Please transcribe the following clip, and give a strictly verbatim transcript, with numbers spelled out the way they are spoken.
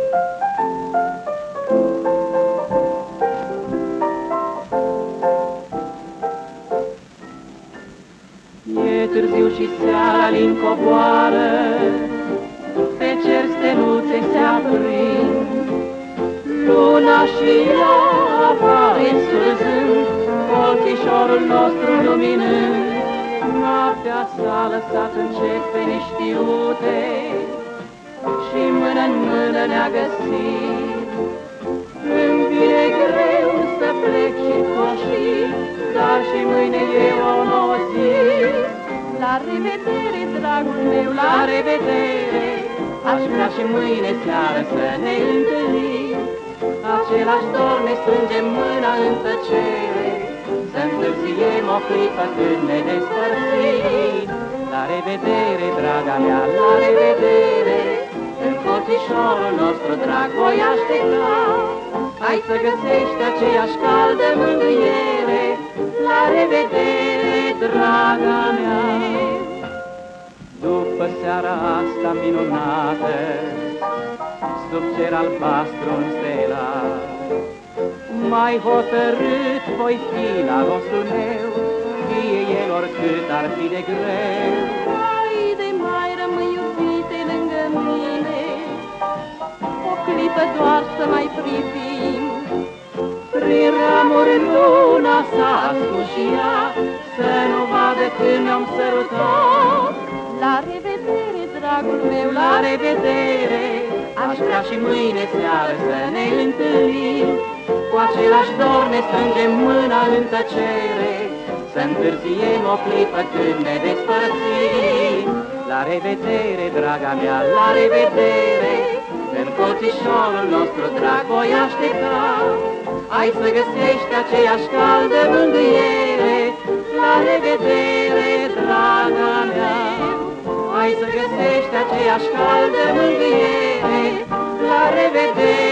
E târziu și seara lin coboară, pe cer steluțe se aprind, luna și ea apare surzând, colțișorul nostru luminând. Noaptea s-a lăsat încet pe neștiute și mână-n mână ne-a găsit. Îmi vine greu să plec și coși, dar și mâine e o nouă zi. La revedere, dragul meu, la revedere, aș vrea și mâine seară să ne întâlnim. Același dor ne strângem mâna în tăcere, să întârziem o clipă când ne despărțim. La revedere, draga mea, la revedere, în colțișorul nostru drag voi aștepta. Hai să găsești aceeași caldă mângâiere, la revedere, draga mea. După seara asta minunată, sub cer albastru înstelat, mai hotărât voi fi la rostul meu, fie el oricât ar fi de greu. Haide, mai rămâi, iubite, lângă mine, o clipă doar să mai privim. Prin ramuri luna s-a ascuns și ea, să nu vadă când ne-om sărutat. La revedere, dragul meu, La revedere, aș vrea și mâine seară să ne întâlnim. Cu același dor ne strângem mâna în tăcere, să întârziem o clipă când ne despărțim. La revedere, draga mea, la revedere, în colțișorul nostru drag voi aștepta. Hai să găsești aceeași caldă mângâiere, la revedere, draga mea. Hai să găsești aceeași caldă mângâiere, la revedere.